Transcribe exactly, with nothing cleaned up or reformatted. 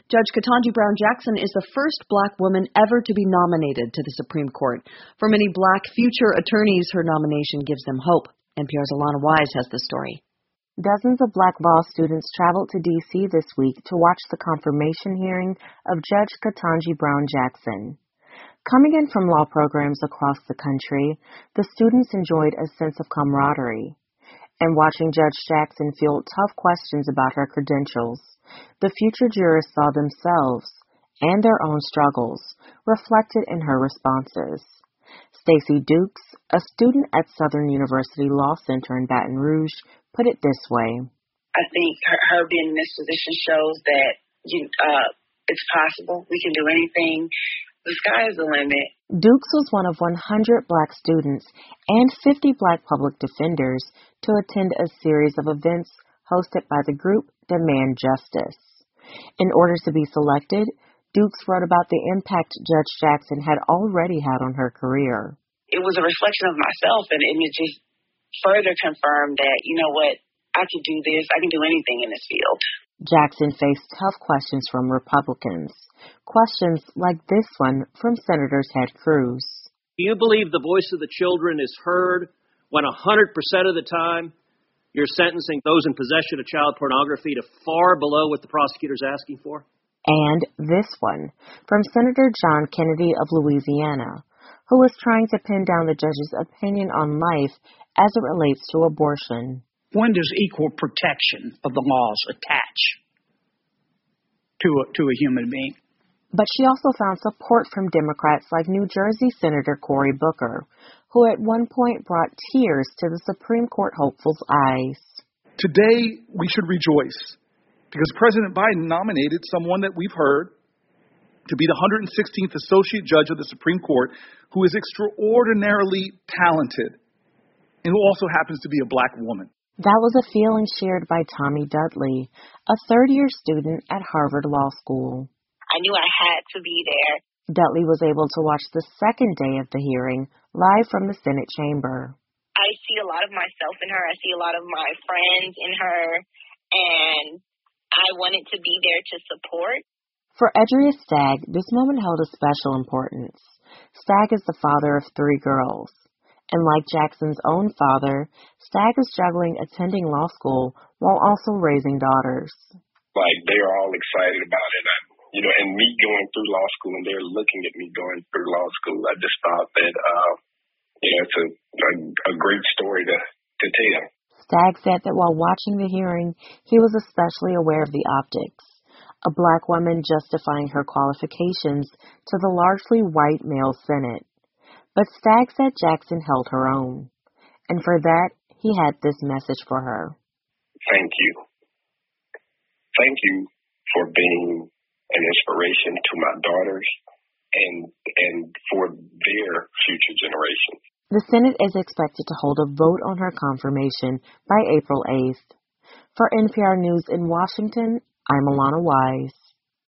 Judge Ketanji Brown Jackson is the first black woman ever to be nominated to the Supreme Court. For many black future attorneys, her nomination gives them hope. N P R's Alana Wise has the story. Dozens of black law students traveled to D C this week to watch the confirmation hearing of Judge Ketanji Brown Jackson. Coming in from law programs across the country, the students enjoyed a sense of camaraderie. And watching Judge Jackson field tough questions about her credentials, the future jurors saw themselves and their own struggles reflected in her responses. Stacey Dukes, a student at Southern University Law Center in Baton Rouge, put it this way. I think her, her being in this position shows that you, uh, it's possible. We can do anything. The sky is the limit. Dukes was one of one hundred black students and fifty black public defenders to attend a series of events hosted by the group Demand Justice. In order to be selected, Dukes wrote about the impact Judge Jackson had already had on her career. It was a reflection of myself, and, and it just further confirmed that, you know what, I can do this, I can do anything in this field. Jackson faced tough questions from Republicans, questions like this one from Senator Ted Cruz. Do you believe the voice of the children is heard when one hundred percent of the time you're sentencing those in possession of child pornography to far below what the prosecutor's asking for? And this one from Senator John Kennedy of Louisiana, who was trying to pin down the judge's opinion on life as it relates to abortion. When does equal protection of the laws attach to a, to a human being? But she also found support from Democrats like New Jersey Senator Cory Booker, who at one point brought tears to the Supreme Court hopeful's eyes. Today, we should rejoice because President Biden nominated someone that we've heard to be the one hundred sixteenth Associate Judge of the Supreme Court, who is extraordinarily talented and who also happens to be a black woman. That was a feeling shared by Tommy Dudley, a third-year student at Harvard Law School. I knew I had to be there. Dudley was able to watch the second day of the hearing live from the Senate chamber. I see a lot of myself in her. I see a lot of my friends in her, and I wanted to be there to support. For Edria Stagg, this moment held a special importance. Stagg is the father of three girls. And like Jackson's own father, Stagg is juggling attending law school while also raising daughters. Like, they're all excited about it. I, you know, and me going through law school and they're looking at me going through law school, I just thought that, uh, you know, it's a, a, a great story to, to tell. Stagg said that while watching the hearing, he was especially aware of the optics. A black woman justifying her qualifications to the largely white male Senate. But Stagg said Jackson held her own. And for that, he had this message for her. Thank you. Thank you for being an inspiration to my daughters and and for their future generations. The Senate is expected to hold a vote on her confirmation by April eighth. For N P R News in Washington, I'm Alana Wise.